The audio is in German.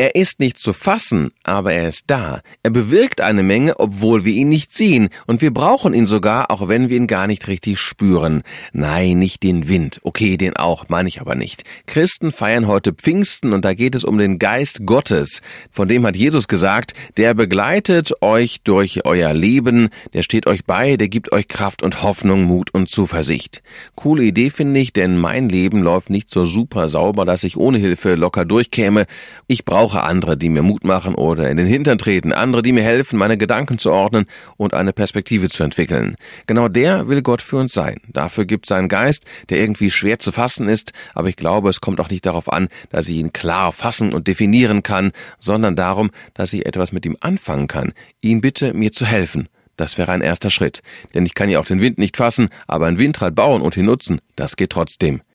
Er ist nicht zu fassen, aber er ist da. Er bewirkt eine Menge, obwohl wir ihn nicht sehen. Und wir brauchen ihn sogar, auch wenn wir ihn gar nicht richtig spüren. Nein, nicht den Wind. Okay, den auch, meine ich aber nicht. Christen feiern heute Pfingsten und da geht es um den Geist Gottes. Von dem hat Jesus gesagt, der begleitet euch durch euer Leben, der steht euch bei, der gibt euch Kraft und Hoffnung, Mut und Zuversicht. Coole Idee, finde ich, denn mein Leben läuft nicht so super sauber, dass ich ohne Hilfe locker durchkäme. Ich brauche andere, die mir Mut machen oder in den Hintern treten, andere, die mir helfen, meine Gedanken zu ordnen und eine Perspektive zu entwickeln. Genau der will Gott für uns sein. Dafür gibt es seinen Geist, der irgendwie schwer zu fassen ist, aber ich glaube, es kommt auch nicht darauf an, dass ich ihn klar fassen und definieren kann, sondern darum, dass ich etwas mit ihm anfangen kann. Ihn bitte, mir zu helfen. Das wäre ein erster Schritt. Denn ich kann ja auch den Wind nicht fassen, aber ein Windrad bauen und ihn nutzen, das geht trotzdem.